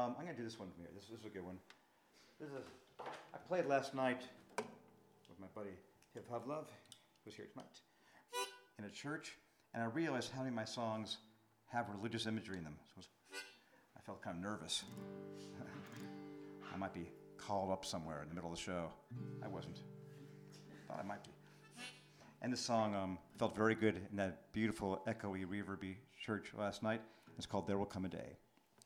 I'm going to do this one from here. This is a good one. I played last night with my buddy Hip Hub Love, who's here tonight, in a church, and I realized how many of my songs have religious imagery in them. So I felt kind of nervous. I might be called up somewhere in the middle of the show. I wasn't. Thought I might be. And this song felt very good in that beautiful, echoey, reverby church last night. It's called There Will Come a Day.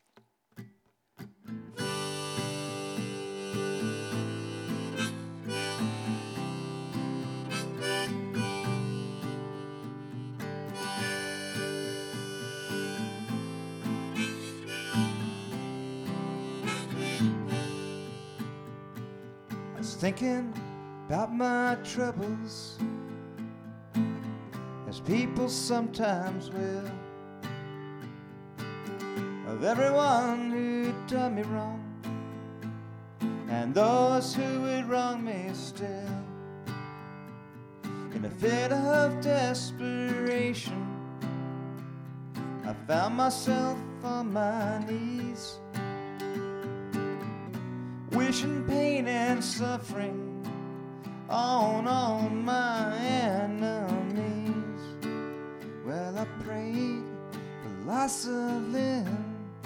I was thinking about my troubles, as people sometimes will, of everyone who done me wrong, and those who would wrong me still. In a fit of desperation, I found myself on my knees, wishing pain and suffering on all my enemies. Well, I prayed for loss of limb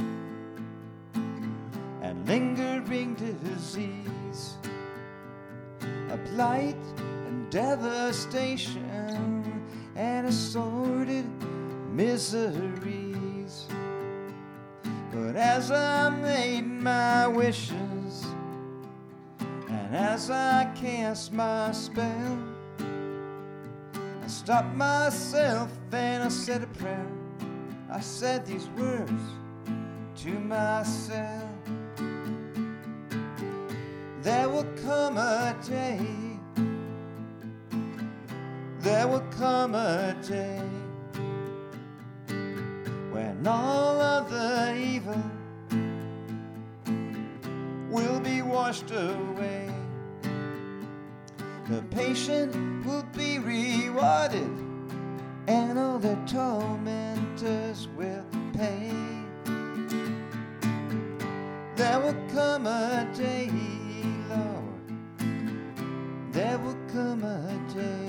and lingering disease, a blight and devastation and assorted miseries. But as I made my wishes and as I cast my spell, I stopped myself and I said a prayer. I said these words to myself: there will come a day, there will come a day, when all of the evil will be washed away. The patient will be rewarded, and all their tormentors will pay. There will come a day, Lord, there will come a day.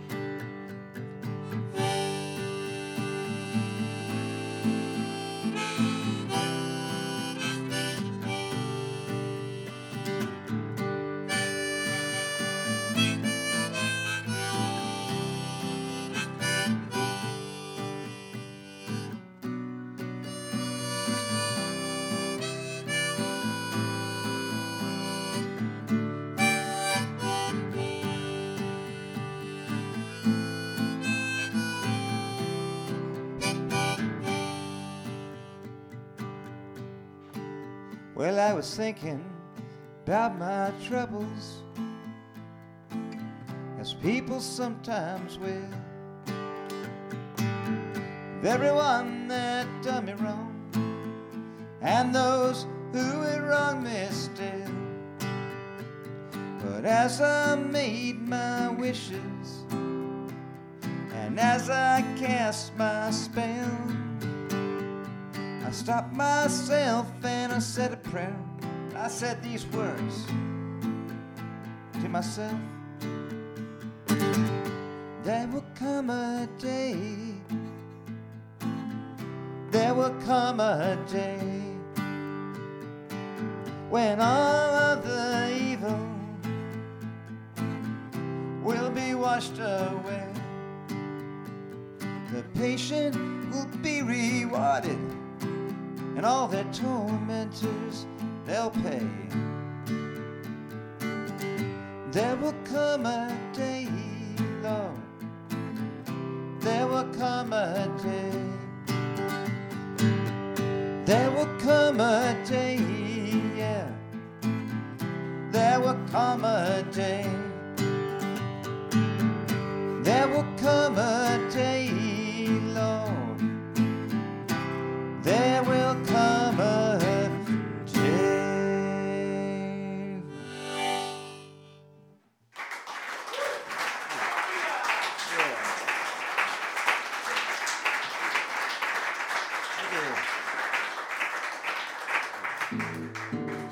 Well, I was thinking about my troubles, as people sometimes will, of everyone that done me wrong, and those who had wronged me still. But as I made my wishes, and as I cast my spell, I stopped myself and I said a prayer. I said these words to myself: there will come a day, there will come a day, when all of the evil will be washed away. The patient will be rewarded, and all their tormentors they'll pay. There will come a day, Lord, there will come a day, there will come a day, yeah, there will come a day, there will come a day, Lord, there will come a day. Thank you.